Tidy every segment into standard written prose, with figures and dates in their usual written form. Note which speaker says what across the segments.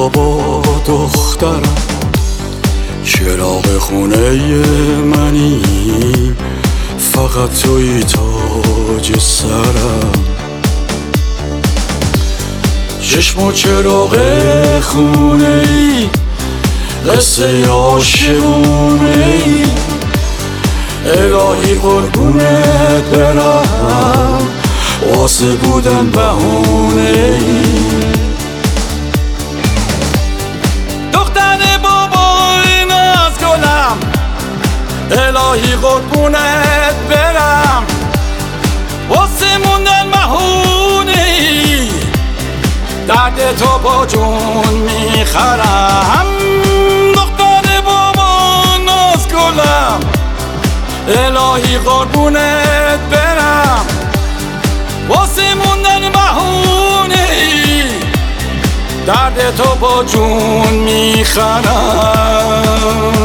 Speaker 1: بابا دخترم، چراغ خونه منی، فقط توی تاج سرم. چشم و چراغ خونه ای، قصه عاشقونه ای، الهی قربونت برم، واسه بودن بهونه ای. دختر بابای ناز گلم، الهی قربونت برم، واسه موندن بهونه ای، درد تو با جون میخرم. دختر بابای ناز گلم، الهی قربونت برم، واسه موندن بهونه ای، درد تو با جون میخرم.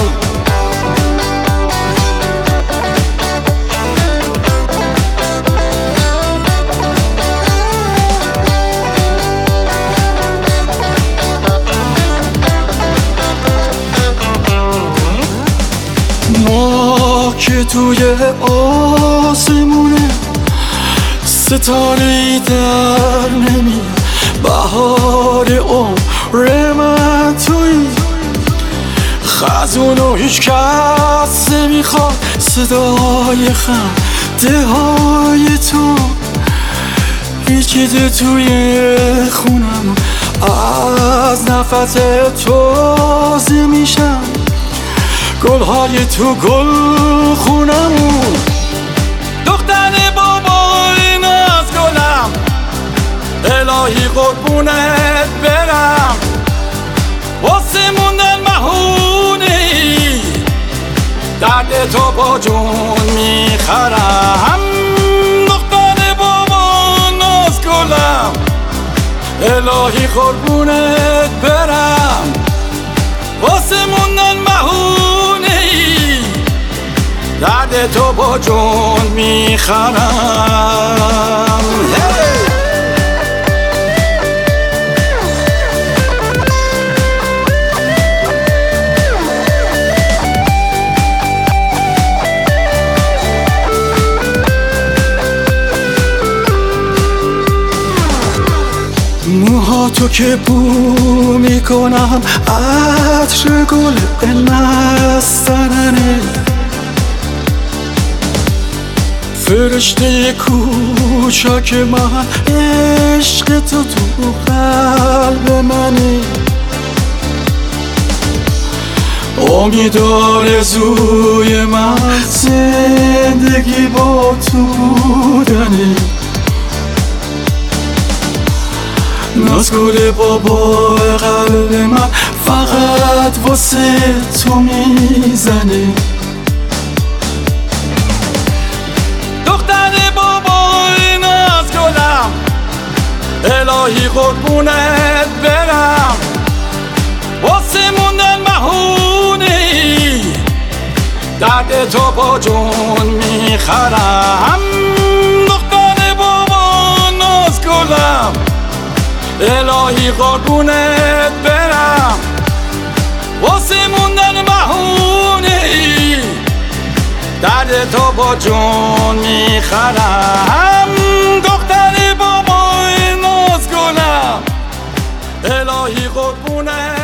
Speaker 1: ما که توی آسمونه، ستاره‌ای در نمیاد، بهار عمر من توی خزون و هیچ کس نمیخواد صدای خنده های تو. پیچیده توی خونم، از نفس تازه میشم، گلهای تو گل خونمون. دختر بابای ناز گلم، الهی قربونت برم، واسه موندن بهونه ای، درد تو با جون میخرم. دختر بابای ناز گلم، الهی قربونت برم، واسه موندن بهونه ای، درد تو با جون میخرم. موهاتو که بو میکنم، عطر گل نستننه، فرشته کوچک من، عشق تو قلب منه. امید آرزوی من، زندگی با تو بودنه. نازگل بابا قلب من، فقط واسه تو میزنه. دختر بابای ناز گلم، الهی قربونت برم، واسه موندن بهونه ای، درد تو با جون میخرم. دختر بابای ناز گلم، الهی قربونت برم، واسه موندن بهونه ای، درد تو با جون میخرم. دختر بابای ناز گلم، الهی قربونت